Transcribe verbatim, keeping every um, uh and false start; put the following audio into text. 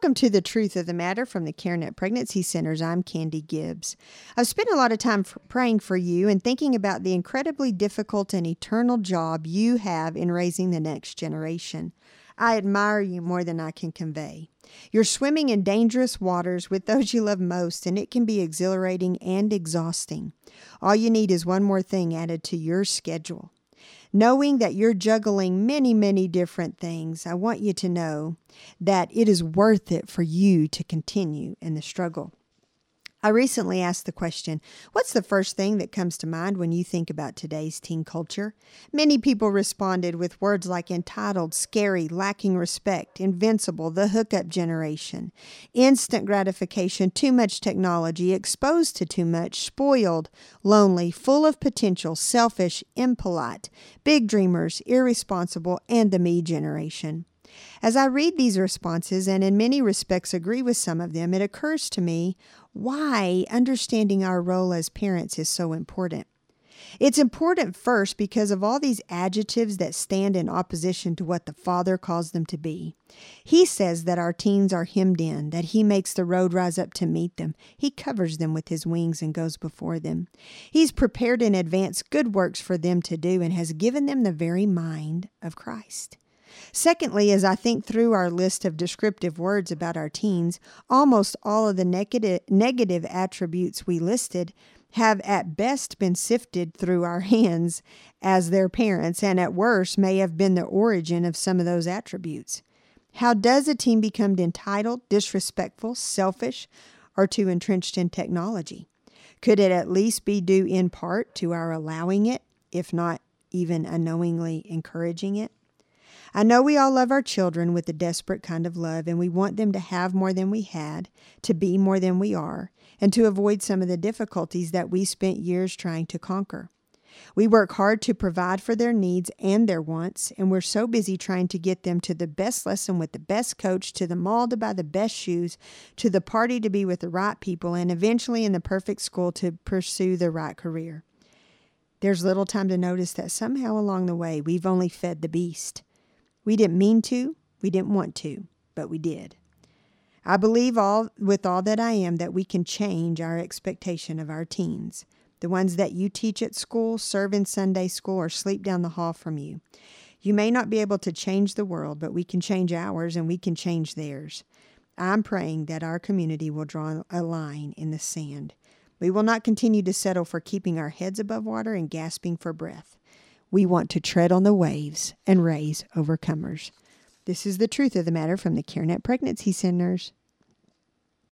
Welcome to the Truth of the Matter from the CareNet Pregnancy Centers. I'm Candy Gibbs. I've spent a lot of time f- praying for you and thinking about the incredibly difficult and eternal job you have in raising the next generation. I admire you more than I can convey. You're swimming in dangerous waters with those you love most, and it can be exhilarating and exhausting. All you need is one more thing added to your schedule. Knowing that you're juggling many, many different things, I want you to know that it is worth it for you to continue in the struggle. I recently asked the question, what's the first thing that comes to mind when you think about today's teen culture? Many people responded with words like entitled, scary, lacking respect, invincible, the hookup generation, instant gratification, too much technology, exposed to too much, spoiled, lonely, full of potential, selfish, impolite, big dreamers, irresponsible, and the me generation. As I read these responses, and in many respects agree with some of them, it occurs to me why understanding our role as parents is so important. It's important first because of all these adjectives that stand in opposition to what the Father calls them to be. He says that our teens are hemmed in, that He makes the road rise up to meet them. He covers them with His wings and goes before them. He's prepared in advance good works for them to do and has given them the very mind of Christ. Secondly, as I think through our list of descriptive words about our teens, almost all of the negative, negative attributes we listed have at best been sifted through our hands as their parents, and at worst may have been the origin of some of those attributes. How does a teen become entitled, disrespectful, selfish, or too entrenched in technology? Could it at least be due in part to our allowing it, if not even unknowingly encouraging it? I know we all love our children with a desperate kind of love, and we want them to have more than we had, to be more than we are, and to avoid some of the difficulties that we spent years trying to conquer. We work hard to provide for their needs and their wants, and we're so busy trying to get them to the best lesson with the best coach, to the mall to buy the best shoes, to the party to be with the right people, and eventually in the perfect school to pursue the right career. There's little time to notice that somehow along the way we've only fed the beast. We didn't mean to, we didn't want to, but we did. I believe all with all that I am that we can change our expectation of our teens, the ones that you teach at school, serve in Sunday school, or sleep down the hall from you. You may not be able to change the world, but we can change ours and we can change theirs. I'm praying that our community will draw a line in the sand. We will not continue to settle for keeping our heads above water and gasping for breath. We want to tread on the waves and raise overcomers. This is the Truth of the Matter from the CareNet Pregnancy Centers.